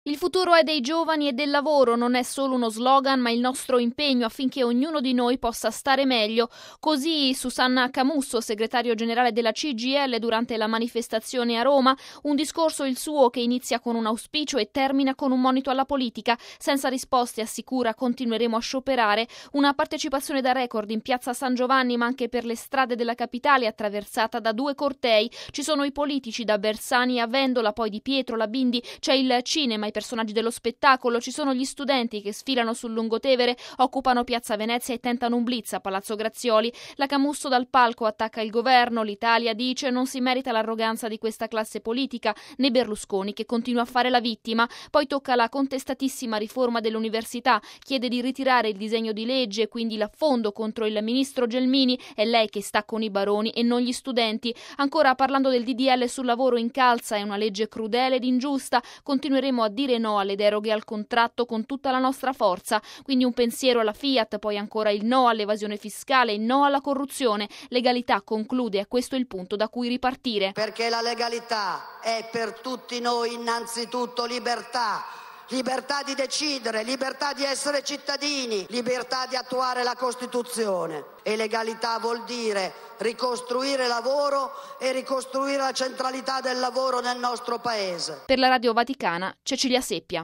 Il futuro è dei giovani e del lavoro, non è solo uno slogan ma il nostro impegno affinché ognuno di noi possa stare meglio. Così Susanna Camusso, segretario generale della CGIL durante la manifestazione a Roma, un discorso il suo che inizia con un auspicio e termina con un monito alla politica. Senza risposte, assicura, continueremo a scioperare. Una partecipazione da record in piazza San Giovanni ma anche per le strade della capitale attraversata da 2 cortei. Ci sono i politici da Bersani a Vendola, poi Di Pietro, la Bindi, c'è il cinema, i personaggi dello spettacolo, ci sono gli studenti che sfilano sul Lungotevere, occupano Piazza Venezia e tentano un blitz a Palazzo Grazioli. La Camusso dal palco attacca il governo, l'Italia dice non si merita l'arroganza di questa classe politica, né Berlusconi che continua a fare la vittima. Poi tocca la contestatissima riforma dell'università, chiede di ritirare il disegno di legge e quindi l'affondo contro il ministro Gelmini, è lei che sta con i baroni e non gli studenti. Ancora parlando del DDL sul lavoro, incalza, è una legge crudele ed ingiusta, continueremo a dire no alle deroghe al contratto con tutta la nostra forza. Quindi un pensiero alla Fiat, poi ancora il no all'evasione fiscale, il no alla corruzione. Legalità, conclude, è questo il punto da cui ripartire. Perché la legalità è per tutti noi innanzitutto libertà. Libertà di decidere, libertà di essere cittadini, libertà di attuare la Costituzione. E legalità vuol dire ricostruire lavoro e ricostruire la centralità del lavoro nel nostro Paese. Per la Radio Vaticana, Cecilia Seppia.